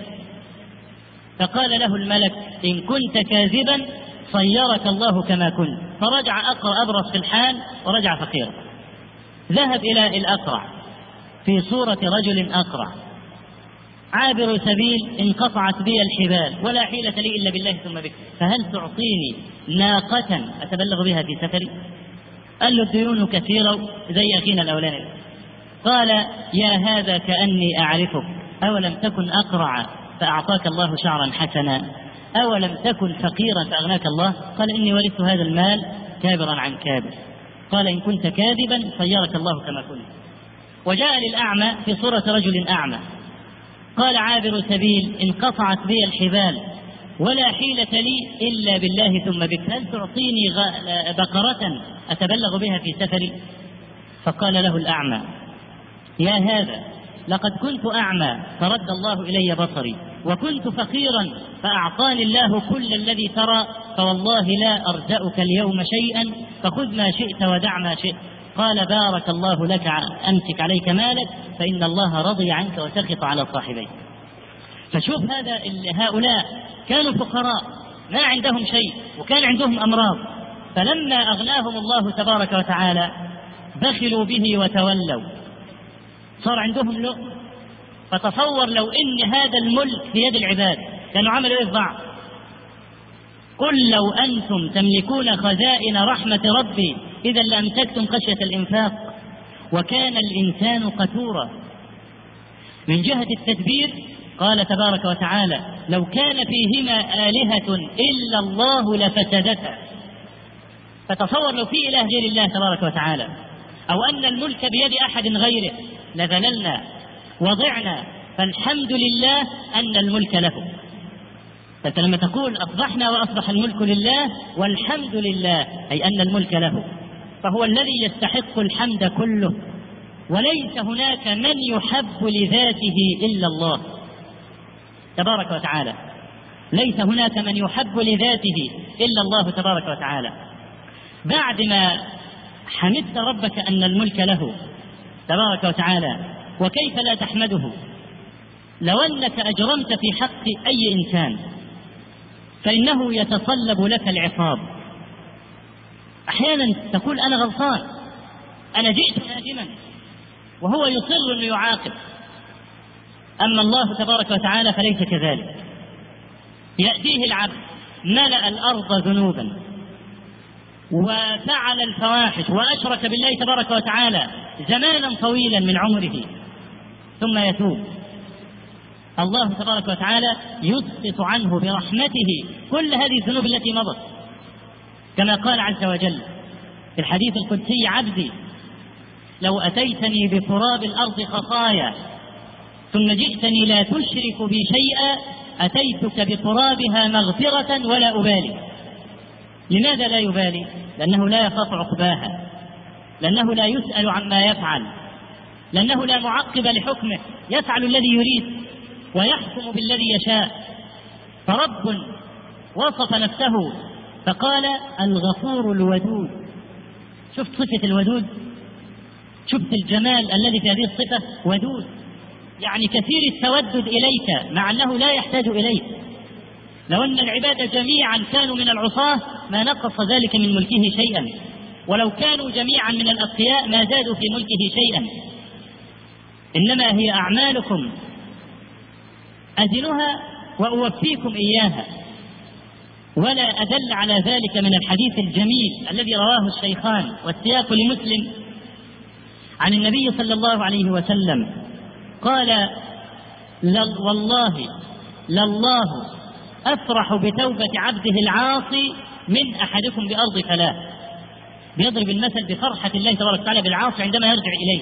فقال له الملك: إن كنت كاذبا صيرك الله كما كنت. فرجع أبرص في الحال ورجع فقيرا. ذهب إلى الأقرع في صورة رجل أقرع عابر سبيل، انقطعت بي الحبال ولا حيلة لي إلا بالله ثم بك، فهل تعطيني ناقة أتبلغ بها في سفري؟ قال له: الديون كثيرة زي أخينا الأولاني. قال: يا هذا كأني أعرفك، أولم تكن أقرع فأعطاك الله شعرا حسنا، أولم تكن فقيرا فأغناك الله. قال: إني ورثت هذا المال كابرا عن كابر. قال: إن كنت كاذبا صيرك الله كما كنت. وجاء للأعمى في صورة رجل أعمى، قال: عابر سبيل، انقطعت بي الحبال ولا حيلة لي إلا بالله ثم بك، هل تعطيني بقرة أتبلغ بها في سفري؟ فقال له الأعمى: يا هذا، لقد كنت أعمى فرد الله إلي بصري، وكنت فقيرا فأعطاني الله كل الذي ترى، فوالله لا أرجأك اليوم شيئا، فخذ ما شئت ودع ما شئت. قال: بارك الله لك، أمسك عليك مالك، فإن الله رضي عنك وسخط على صاحبيك. فشوف هؤلاء كانوا فقراء ما عندهم شيء، وكان عندهم أمراض، فلما أغناهم الله تبارك وتعالى بخلوا به وتولوا، صار عندهم لؤم. فتصور لو إن هذا الملك في يد العباد، كانوا عملوا إيه في بعض؟ قل لو أنتم تملكون خزائن رحمة ربي إذا لأمسكتم خشية الإنفاق، وكان الإنسان قتورا. من جهة التدبير قال تبارك وتعالى: لو كان فيهما آلهة إلا الله لفسدتا. فتصور لو في إله غير الله تبارك وتعالى، أو أن الملك بيد أحد غيره، لذللنا وضعنا، فالحمد لله أن الملك له. فأنت لما تقول أصبحنا وأصبح الملك لله والحمد لله، أي أن الملك له، فهو الذي يستحق الحمد كله، وليس هناك من يحب لذاته إلا الله تبارك وتعالى. ليس هناك من يحب لذاته إلا الله تبارك وتعالى. بعد ما حمدت ربك أن الملك له تبارك وتعالى، وكيف لا تحمده؟ لو أنك أجرمت في حق أي إنسان فإنه يتصلب لك العقاب. أحيانا تقول: أنا غلطان، أنا جئت نادما، وهو يصر أن يعاقب. أما الله تبارك وتعالى فليس كذلك. يأتيه العبد ملأ الأرض ذنوبا وفعل الفواحش وأشرك بالله تبارك وتعالى زمانا طويلا من عمره، ثم يتوب، الله تبارك وتعالى يسقط عنه برحمته كل هذه الذنوب التي مضت، كما قال عز وجل في الحديث القدسي: عبدي لو أتيتني بتراب الأرض خطايا ثم جئتني لا تشرك بي شيئا أتيتك بترابها مغفرة ولا أبالي. لماذا لا يبالي؟ لأنه لا يخاف عقباها، لأنه لا يسأل عما يفعل، لأنه لا معقب لحكمه، يفعل الذي يريد ويحكم بالذي يشاء. فرب وصف نفسه فقال: الغفور الودود. شفت صفة الودود؟ شفت الجمال الذي في هذه الصفة؟ ودود، يعني كثير التودد إليك مع أنه لا يحتاج إليك. لو أن العباد جميعا كانوا من العصاة ما نقص ذلك من ملكه شيئا، ولو كانوا جميعا من الأتقياء ما زادوا في ملكه شيئا. إنما هي أعمالكم أزنها وأوفيكم إياها. ولا أدل على ذلك من الحديث الجميل الذي رواه الشيخان والسياق لمسلم عن النبي صلى الله عليه وسلم قال: والله لله أفرح بتوبة عبده العاصي من أحدكم بأرض فلاة. بيضرب المثل بفرحة الله تبارك وتعالى بالعاصي عندما يرجع إليه.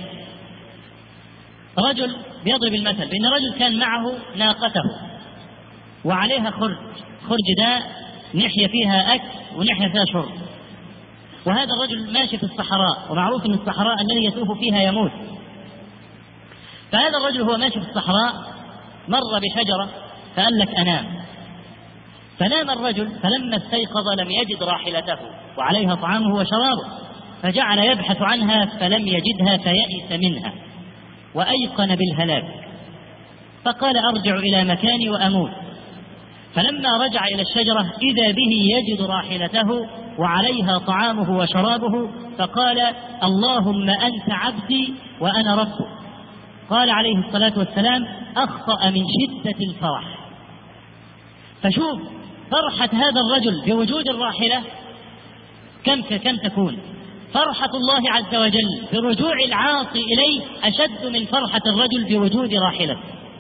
رجل بيضرب المثل بأن رجل كان معه ناقته وعليها خرج ده ناحية فيها أكل وناحية فيها شرب، وهذا الرجل ماشي في الصحراء، ومعروف أن الصحراء الذي يتوه فيها يموت. فهذا الرجل هو ماشي في الصحراء مر بشجرة فقال لك أنام، فنام الرجل، فلما استيقظ لم يجد راحلته وعليها طعامه وشرابه، فجعل يبحث عنها فلم يجدها فيئس منها وأيقن بالهلاك، فقال: أرجع إلى مكاني وأموت. فلما رجع إلى الشجرة إذا به يجد راحلته وعليها طعامه وشرابه، فقال: اللهم أنت عبدي وأنا ربك. قال عليه الصلاة والسلام: أخطأ من شدة الفرح. فشوف فرحة هذا الرجل بوجود الراحلة كم تكون. فرحة الله عز وجل برجوع العاصي إليه أشد من فرحة الرجل بوجود راحلة.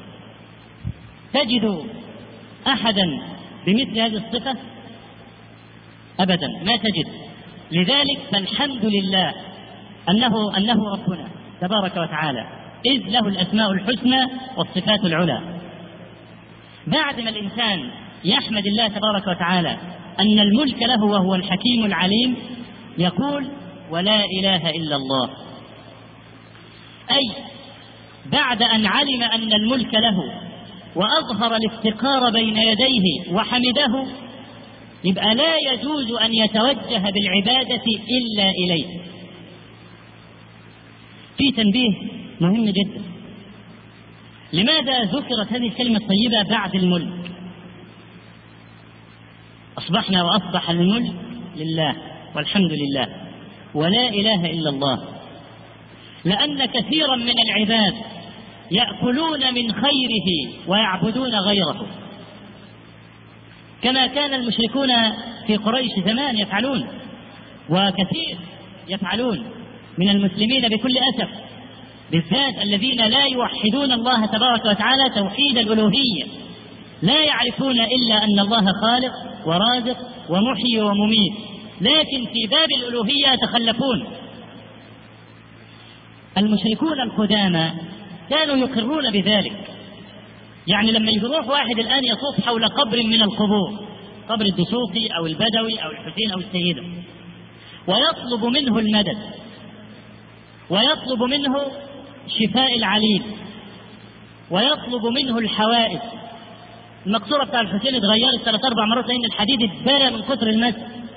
تجد أحدا بمثل هذه الصفة؟ أبدا ما تجد. لذلك فالحمد لله أنه ربنا تبارك وتعالى، إذ له الأسماء الحسنى والصفات العلى. بعد ما الإنسان يحمد الله تبارك وتعالى أن الملك له وهو الحكيم العليم، يقول: ولا إله إلا الله. أي بعد أن علم أن الملك له وأظهر الافتقار بين يديه وحمده، يبقى لا يجوز أن يتوجه بالعبادة إلا إليه. في تنبيه مهم جدا: لماذا ذكرت هذه الكلمة الطيبة بعد الملك؟ أصبحنا وأصبح الملك لله والحمد لله ولا إله إلا الله، لأن كثيرا من العباد يأكلون من خيره ويعبدون غيره، كما كان المشركون في قريش زمان يفعلون، وكثير يفعلون من المسلمين بكل أسف، بالذات الذين لا يوحدون الله تبارك وتعالى توحيد الألوهية، لا يعرفون إلا أن الله خالق ورازق ومحيي ومميت، لكن في باب الألوهية يتخلفون. المشركون القدامى كانوا يقرون بذلك. يعني لما يروح واحد الآن يطوف حول قبر من القبور، قبر الدسوقي أو البدوي أو الحسين أو السيدة، ويطلب منه المدد ويطلب منه شفاء العليل ويطلب منه الحوائج. المقصورة بتاع الحسين اتغيرت 3-4 مرات لأن الحديد اتبرى من كثر المس.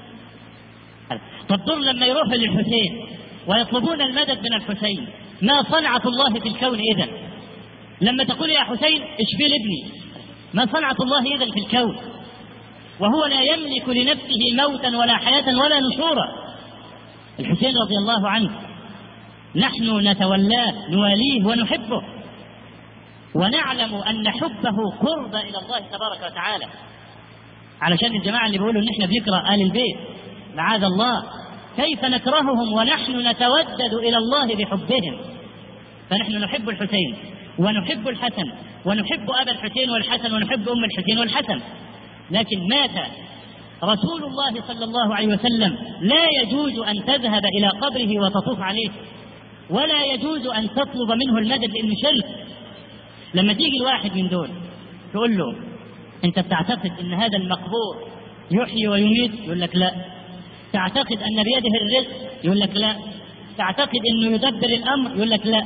طب دول لما يروحوا للحسين ويطلبون المدد من الحسين، ما صنعة الله في الكون إذن؟ لما تقول يا حسين اشفي لابني، ما صنعة الله إذن في الكون؟ وهو لا يملك لنفسه موتا ولا حياة ولا نشورا. الحسين رضي الله عنه نحن نتولاه نواليه ونحبه، ونعلم أن حبه قرب إلى الله تبارك وتعالى. علشان الجماعة اللي بيقولوا إن احنا بنكره آل البيت، معاذ الله، كيف نكرههم ونحن نتودد إلى الله بحبهم؟ فنحن نحب الحسين ونحب الحسن ونحب أبا الحسين والحسن ونحب أم الحسين والحسن، لكن مات رسول الله صلى الله عليه وسلم، لا يجوز أن تذهب إلى قبره وتطوف عليه، ولا يجوز أن تطلب منه المدد لأنه شرك. لما تيجي الواحد من دول تقول له أنت بتعتقد أن هذا المقبور يحيي ويميت؟ يقول لك لا. تعتقد أن بيده الرزق؟ يقول لك لا. تعتقد أنه يدبر الأمر؟ يقول لك لا.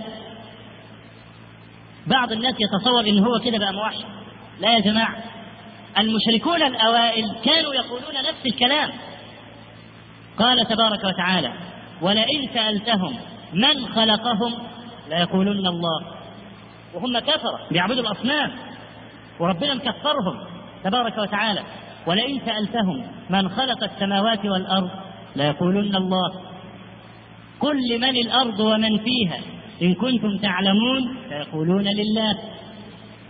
بعض الناس يتصور أنه هو كده بقى موحد. لا يا جماعة، المشركون الأوائل كانوا يقولون نفس الكلام. قال تبارك وتعالى: ولئن سألتهم من خلقهم ليقولن الله. وهم كفرة بيعبدوا الأصنام وربنا مكفرهم تبارك وتعالى. ولئن سألتهم من خلق السماوات والأرض ليقولن الله. قل لمن الأرض ومن فيها إن كنتم تعلمون فيقولون لله.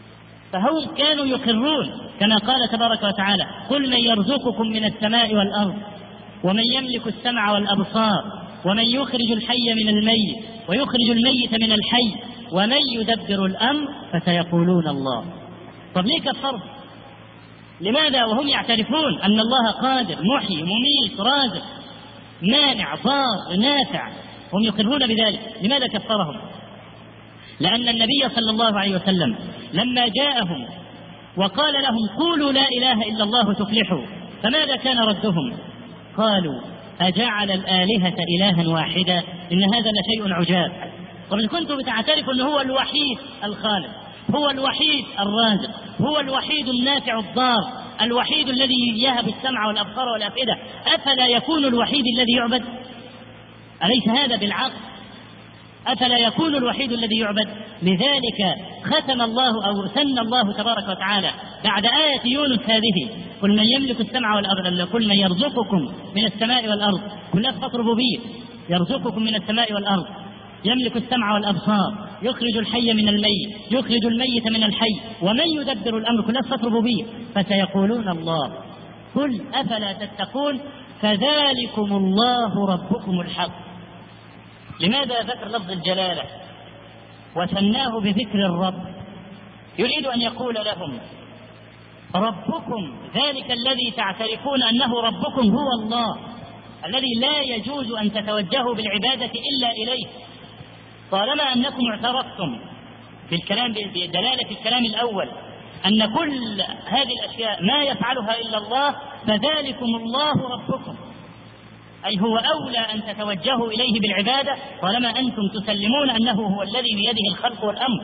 فهم كانوا يقرون كما قال تبارك وتعالى: قل من يرزقكم من السماء والأرض ومن يملك السمع والأبصار ومن يخرج الحي من الميت ويخرج الميت من الحي ومن يدبر الأمر فسيقولون الله. طب ليه كفروا؟ لماذا وهم يعترفون أن الله قادر محيي مميت رازق مانع ضار نافع، هم يقرون بذلك، لماذا كفرهم؟ لأن النبي صلى الله عليه وسلم لما جاءهم وقال لهم: قولوا لا إله إلا الله تفلحوا، فماذا كان ردهم؟ قالوا: أجعل الآلهة إلها واحدا إن هذا لشيء عجاب. وإن كنتم بتعترفوا أنه هو الوحيد الخالق، هو الوحيد الرازق، هو الوحيد النافع الضار، الوحيد الذي يهب السمع والأبصار والأفئدة، أفلا يكون الوحيد الذي يعبد؟ أليس هذا بالعقل؟ أفلا يكون الوحيد الذي يعبد؟ لذلك ختم الله أو سن الله تبارك وتعالى بعد آية يونس هذه: قل من يملك السمع والأرض، قل من يرزقكم من السماء والأرض، كلها صفات ربوبية، يرزقكم من السماء والأرض، يملك السمع والأبصار، يخرج الحي من الميت، يخرج الميت من الحي، ومن يدبر الأمر، كلها صفات ربوبية. فسيقولون الله. قل أفلا تتقون فذلكم الله ربكم الحق. لماذا ذكر لفظ الجلالة وثناه بذكر الرب؟ يريد أن يقول لهم: ربكم ذلك الذي تعترفون أنه ربكم هو الله الذي لا يجوز أن تتوجهوا بالعبادة إلا إليه. طالما أنكم اعترفتم بالكلام بدلالة الكلام الأول أن كل هذه الأشياء ما يفعلها إلا الله، فذلكم الله ربكم، أي هو أولى أن تتوجهوا إليه بالعبادة طالما أنتم تسلمون أنه هو الذي بيده الخلق والأمر.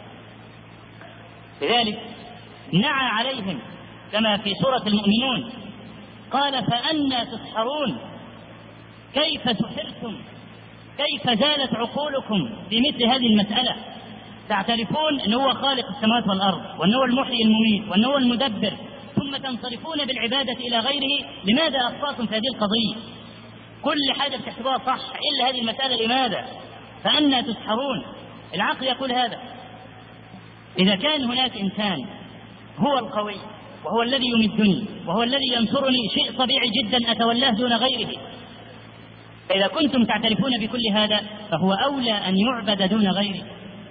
لذلك نعى عليهم كما في سورة المؤمنون قال: فأنى تسحرون، كيف سحرتم، كيف زالت عقولكم بمثل هذه المسألة؟ تعترفون أنه هو خالق السماوات والأرض، وأنه هو المحيي المميت، وأنه هو المدبر، ثم تنصرفون بالعبادة إلى غيره. لماذا أخطأتم في هذه القضية؟ كل حاجة بتحسبوها صح إلا هذه المسألة، لماذا؟ فأنى تسحرون. العقل يقول هذا. إذا كان هناك إنسان هو القوي وهو الذي يمدني وهو الذي ينصرني، شيء طبيعي جدا أتولاه دون غيره. فإذا كنتم تعترفون بكل هذا فهو أولى أن يعبد دون غيره.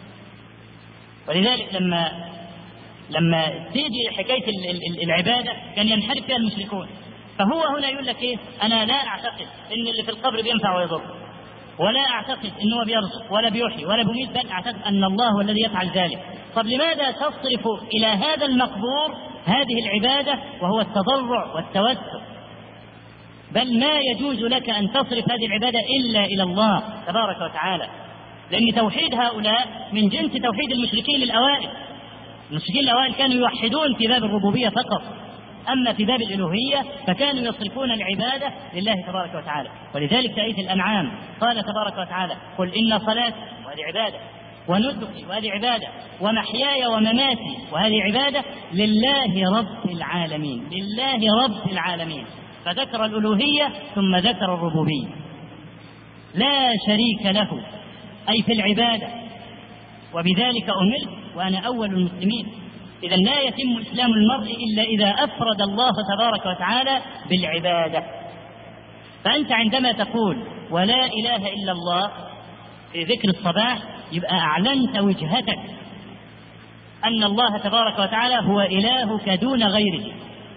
ولذلك لما تيجي حكاية العبادة كان ينحرف فيها المشركون. فهو هنا يقول لك إيه؟ أنا لا أعتقد إن اللي في القبر بينفع ويضر، ولا أعتقد إنه بيرزق ولا بيحيي ولا بيميت، بل أعتقد أن الله هو الذي يفعل ذلك. طب لماذا تصرف إلى هذا المقبور هذه العبادة وهو التضرع والتوسل؟ بل ما يجوز لك أن تصرف هذه العبادة إلا إلى الله تبارك وتعالى، لأن توحيد هؤلاء من جنس توحيد المشركين الأوائل. المشركين الأوائل كانوا يوحدون في باب الربوبية فقط، أما في باب الألوهية فكانوا يصرفون العبادة لله تبارك وتعالى. ولذلك في آية الأنعام قال تبارك وتعالى: قل إن صلاتي، وهذه عبادة، ونسكي، وهذه عبادة، ومحياي ومماتي، وهذه عبادة، لله رب العالمين، لله رب العالمين. فذكر الألوهية ثم ذكر الربوبية، لا شريك له أي في العبادة، وبذلك أمرت وأنا أول المسلمين. إذا لا يتم إسلام المرء إلا إذا أفرد الله تبارك وتعالى بالعبادة. فأنت عندما تقول ولا إله إلا الله في ذكر الصباح يبقى أعلنت وجهتك أن الله تبارك وتعالى هو إلهك دون غيره.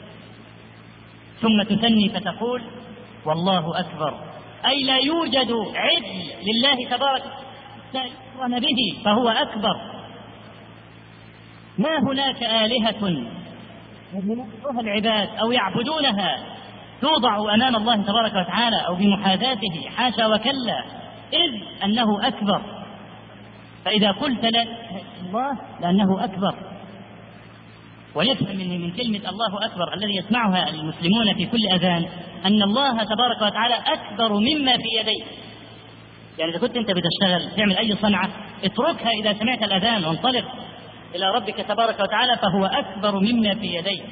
ثم تثني فتقول والله أكبر، أي لا يوجد عدل لله تبارك وتعالى به فهو أكبر. ما هناك آلهة يملكها العباد أو يعبدونها توضع أمام الله تبارك وتعالى أو بمحاذاته، حاشا وكلا، إذ أنه أكبر. فإذا قلت لا الله لأنه أكبر. ويفهم من كلمة الله أكبر الذي يسمعها المسلمون في كل أذان أن الله تبارك وتعالى أكبر مما في يديك. يعني إذا كنت أنت بتشتغل تعمل أي صنعة اتركها إذا سمعت الأذان وانطلق إلى ربك تبارك وتعالى فهو أكبر مما في يديك.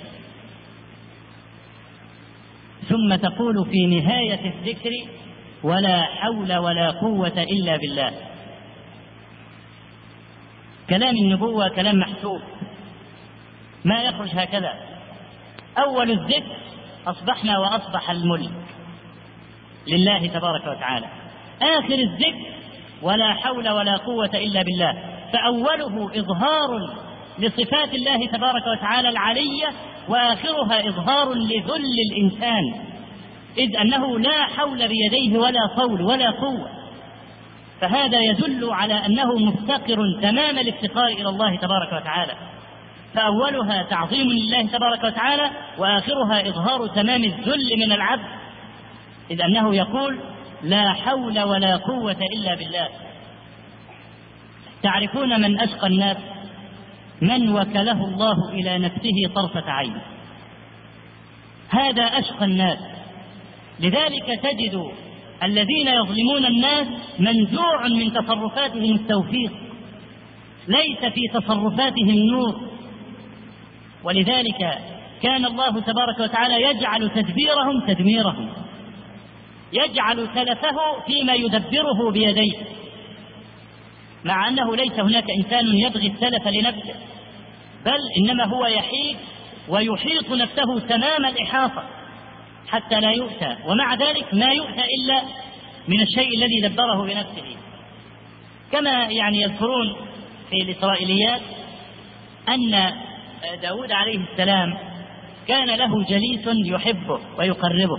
ثم تقول في نهاية الذكر ولا حول ولا قوة إلا بالله. كلام النبوة كلام محسوب، ما يخرج هكذا: أول الذكر أصبحنا وأصبح الملك لله تبارك وتعالى، آخر الذكر ولا حول ولا قوة إلا بالله. فأوله إظهار لصفات الله تبارك وتعالى العلية، وآخرها إظهار لذل الإنسان، إذ أنه لا حول بيديه ولا طول ولا قوة، فهذا يدل على أنه مفتقر تمام الافتقار إلى الله تبارك وتعالى. فأولها تعظيم لله تبارك وتعالى، وآخرها إظهار تمام الذل من العبد، إذ أنه يقول لا حول ولا قوة إلا بالله. تعرفون من أشقى الناس؟ من وكله الله إلى نفسه طرفة عين، هذا أشقى الناس. لذلك تجد الذين يظلمون الناس منزوع من تصرفاتهم التوفيق، ليس في تصرفاتهم نور. ولذلك كان الله تبارك وتعالى يجعل تدبيرهم تدميرهم، يجعل تلفه فيما يدبره بيديه، مع أنه ليس هناك إنسان يبغي التلف لنفسه، بل إنما هو يحيد ويحيط نفسه تمام الإحاطة حتى لا يؤتى، ومع ذلك ما يؤتى إلا من الشيء الذي دبره بنفسه. كما يذكرون في الإسرائيليات أن داود عليه السلام كان له جليس يحبه ويقربه،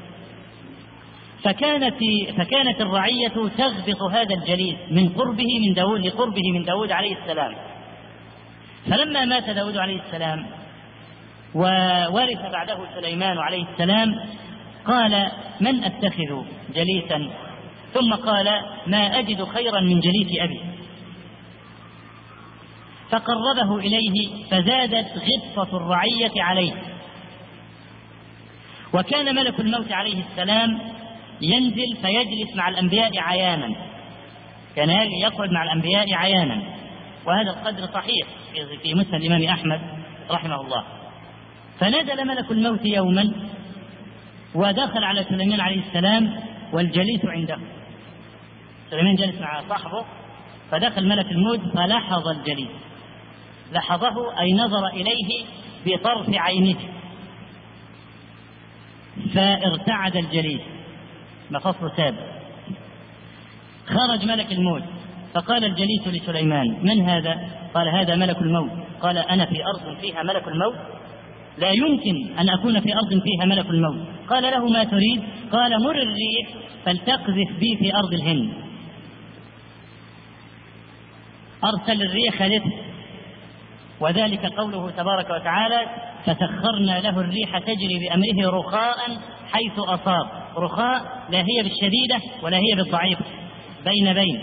فكانت الرعية تغبط هذا الجليس من قربه من داود، لقربه من داود عليه السلام. فلما مات داود عليه السلام وورث بعده سليمان عليه السلام، قال من أتخذ جليسا؟ ثم قال ما أجد خيرا من جليس أبي، فقربه إليه، فزادت غبطة الرعية عليه. وكان ملك الموت عليه السلام ينزل فيجلس مع الأنبياء عيانا، كان يقعد مع الأنبياء عيانا، وهذا القدر صحيح في مسند الإمام أحمد رحمه الله. فنزل ملك الموت يوما ودخل على سليمان عليه السلام والجليس عنده، سليمان جلس مع صاحبه، فدخل ملك الموت فلحظ الجليس، لحظه أي نظر إليه بطرف عينه، فارتعد الجليس، مفصل سابق. خرج ملك الموت فقال الجليس لسليمان من هذا؟ قال هذا ملك الموت. قال أنا في أرض فيها ملك الموت؟ لا يمكن أن أكون في أرض فيها ملك الموت. قال له ما تريد؟ قال مر الريح فلتقذف بي في أرض الهند. أرسل الريح خلفه، وذلك قوله تبارك وتعالى فسخرنا له الريح تجري بأمره رخاء حيث أصاب. رخاء لا هي بالشديدة ولا هي بالضعيفة، بين.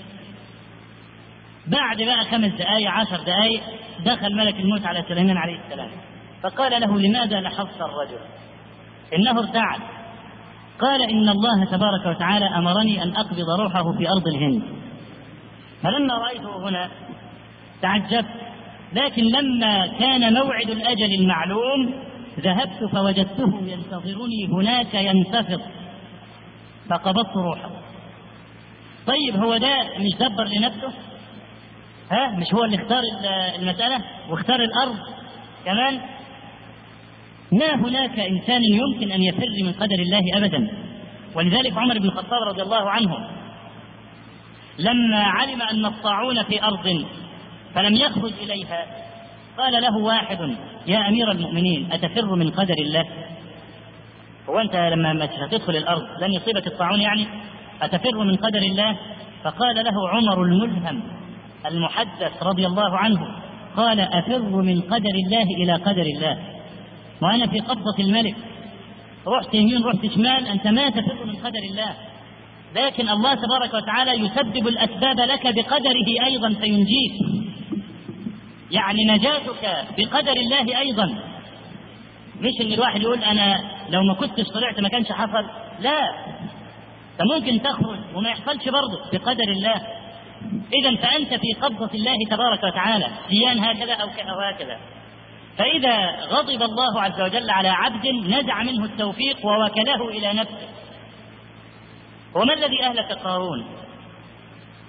بعد 5 دقائق 10 دقائق دخل ملك الموت على سليمان عليه السلام، فقال له لماذا لحظت الرجل؟ إنه ارتعد. قال إن الله تبارك وتعالى أمرني أن أقبض روحه في أرض الهند. فلما رأيته هنا تعجبت، لكن لما كان موعد الأجل المعلوم ذهبت فوجدته ينتظرني هناك ينتفض، فقبضت روحه. طيب هو ده مش دبر لنفسه؟ مش هو اللي اختار المسألة واختار الأرض كمان؟ ما هناك إنسان يمكن أن يفر من قدر الله أبدا. ولذلك عمر بن الخطاب رضي الله عنه لما علم أن الطاعون في أرض فلم يخرج إليها، قال له واحد يا أمير المؤمنين أتفر من قدر الله؟ هو أنت لما تدخل الأرض لن يصيبك الطاعون يعني؟ أتفر من قدر الله؟ فقال له عمر الملهم المحدث رضي الله عنه، قال أفر من قدر الله إلى قدر الله، وأنا في قبضة الملك، رحت يمين رحت شمال، أنت ما تفر من قدر الله، لكن الله تبارك وتعالى يسبب الأسباب لك بقدره أيضا فينجيك، يعني نجاتك بقدر الله أيضا. مش إن الواحد يقول أنا لو ما كنتش طلعت ما كانش حصل، لا، فممكن تخرج وما يحصلش برضه بقدر الله. إذن فأنت في قبضة الله تبارك وتعالى، ديان هكذا أو هكذا. فإذا غضب الله عز وجل على عبد نزع منه التوفيق ووكله إلى نفسه. وما الذي أهلك قارون؟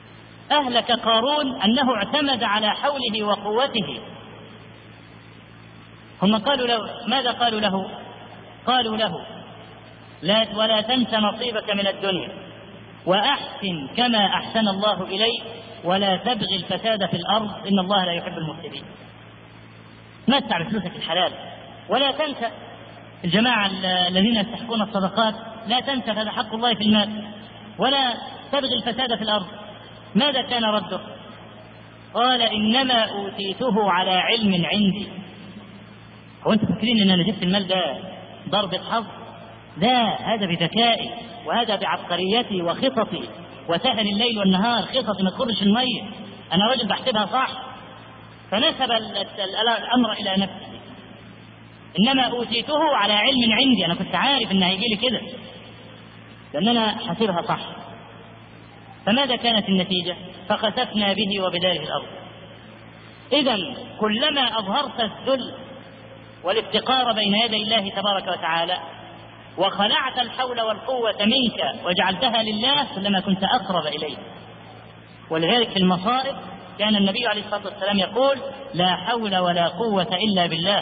أهلك قارون أنه اعتمد على حوله وقوته، هم قالوا له ماذا قالوا له؟ قالوا له ولا تنس نصيبك من الدنيا وأحسن كما أحسن الله إليك ولا تبغي الفساد في الأرض إن الله لا يحب المفسدين. متع بفلوسك الحلال ولا تنسى. الجماعة الذين يستحقون الصدقات لا تنسى، هذا حق الله في المال، ولا تبغي الفساد في الأرض. ماذا كان رده؟ قال إنما أوتيته على علم عندي. هو أنتم فاكرين إن أنا جبت المال ده ضربة حظ؟ لا، هذا بذكائي وهذا بعبقريتي وخططي وسهر الليل والنهار، خططي ما تخرش المية، أنا رجل بحسبها صح. فنسب الأمر إلى نفسه. إنما أوتيته على علم عندي، أنا كنت عارف إنه هيجي لي كده لأن أنا حسبها صح. فماذا كانت النتيجة؟ فخسفنا به وبداره الأرض. إذن كلما أظهرت الذل والافتقار بين يدي الله تبارك وتعالى وخلعت الحول والقوة منك وجعلتها لله كلما كنت أقرب إليه. ولذلك في المصائب كان النبي عليه الصلاة والسلام يقول لا حول ولا قوة إلا بالله،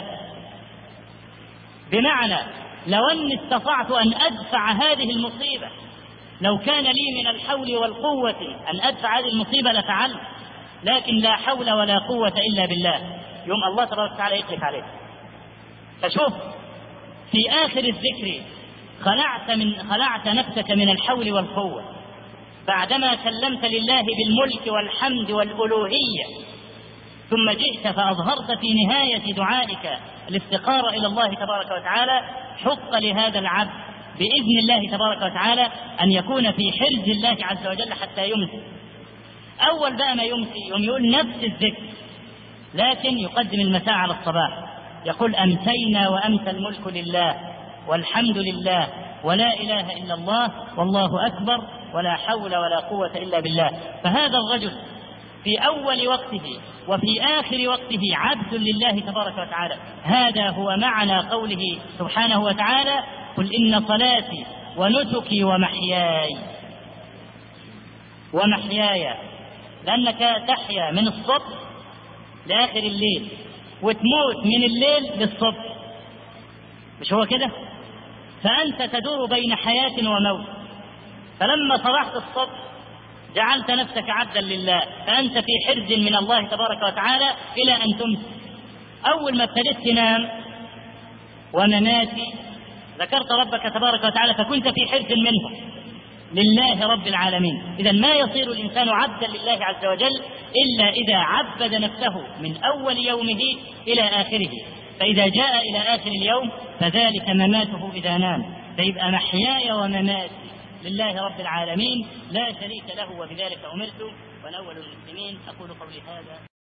بمعنى لو أني استطعت أن أدفع هذه المصيبة، لو كان لي من الحول والقوة أن أدفع هذه المصيبة لفعلت، لكن لا حول ولا قوة إلا بالله. يوم الله تبارك وتعالى يقلق عليه. فشوف في آخر الذكر خلعت نفسك من الحول والقوة بعدما سلمت لله بالملك والحمد والألوهية، ثم جئت فأظهرت في نهاية دعائك الافتقار إلى الله تبارك وتعالى. حق لهذا العبد بإذن الله تبارك وتعالى أن يكون في حرز الله عز وجل حتى يمسي. أول بقى ما يمسي يوم يقول نفس الذكر، لكن يقدم المساء على الصباح، يقول أمسينا وأمسى الملك لله والحمد لله ولا إله إلا الله والله أكبر ولا حول ولا قوة إلا بالله. فهذا الرجل في أول وقته وفي آخر وقته عبد لله تبارك وتعالى. هذا هو معنى قوله سبحانه وتعالى قل إن صلاتي ونسكي ومحياي، لأنك تحيا من الصبح لآخر الليل وتموت من الليل للصبح، مش هو كده؟ فأنت تدور بين حياة وموت. فلما صرحت الصبح جعلت نفسك عبدا لله، فأنت في حرز من الله تبارك وتعالى إلى أن تمسي. أول ما ابتدت تنام ومماتي ذكرت ربك تبارك وتعالى فكنت في حرز منه لله رب العالمين. إذا ما يصير الإنسان عبدا لله عز وجل إلا إذا عبد نفسه من أول يومه إلى آخره. فإذا جاء إلى آخر اليوم فذلك مماته إذا نام، فيبقى محياي ومماتي لله رب العالمين لا شريك له وبذلك أمرت وأنا أول المسلمين. أقول قولي هذا